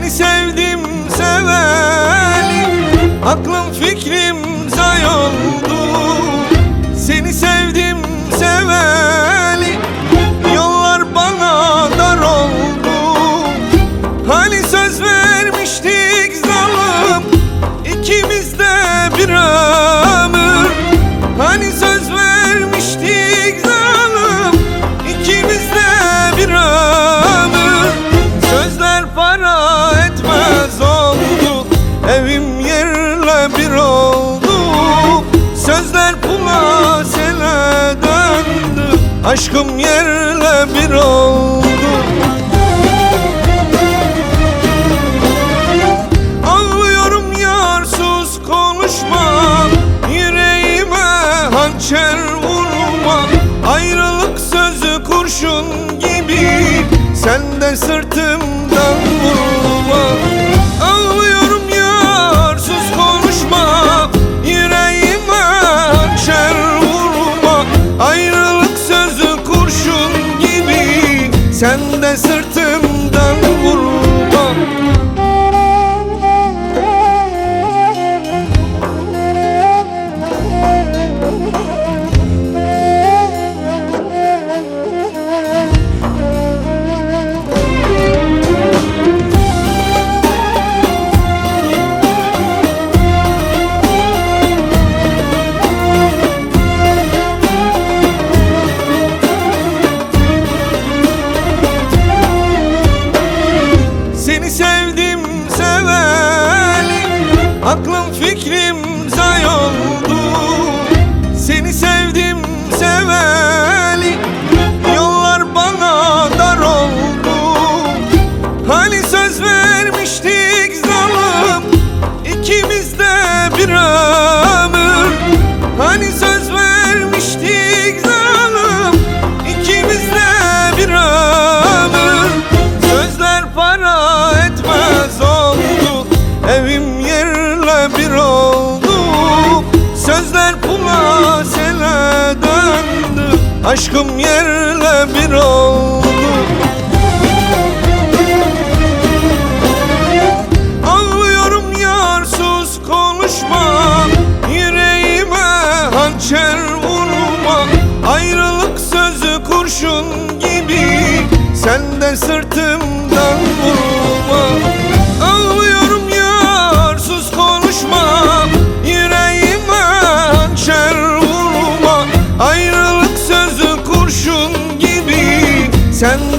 Seni sevdim seveli, aklım fikrim zay oldu. Seni sevdim seveli, yollar bana dar oldu. Hani söz vermiştik zalim, ikimiz de bir ömür. Hani söz vermiştik zalim, ikimiz de bir ömür. Sözler para etmez oldu, evim yerle bir oldu. Sözler pula sele döndü, aşkım yerle bir oldu. Ağlıyorum yar, sus konuşma, yüreğime hançer vurma. Ayrılık sözü kurşun gibi, sen de sırtımdan vurma. Ağlıyorum yar, sus konuşma, yüreğime hançer vurma. Ayrılık sözü kurşun gibi, sen de sırtımdan vurma. Seni sevdim seveli, aklım fikrim zay oldu. Seni sevdim seveli, yollar bana dar oldu. Hani söz vermiştik zalim, ikimiz de bir ömür. Hani söz vermiştik zalim, ikimiz de bir ömür. Sözler para etmez oldu, evim yerle bir oldu. Sözler pula sele döndü, aşkım yerle bir oldu. Ağlıyorum yar, sus konuşma, yüreğime hançer vurma. Ayrılık sözü kurşun gibi, sen de sırtımdan vurma. Ağlıyorum yar, sus konuşma, yüreğime hançer vurma. Ayrılık sözü kurşun gibi, sen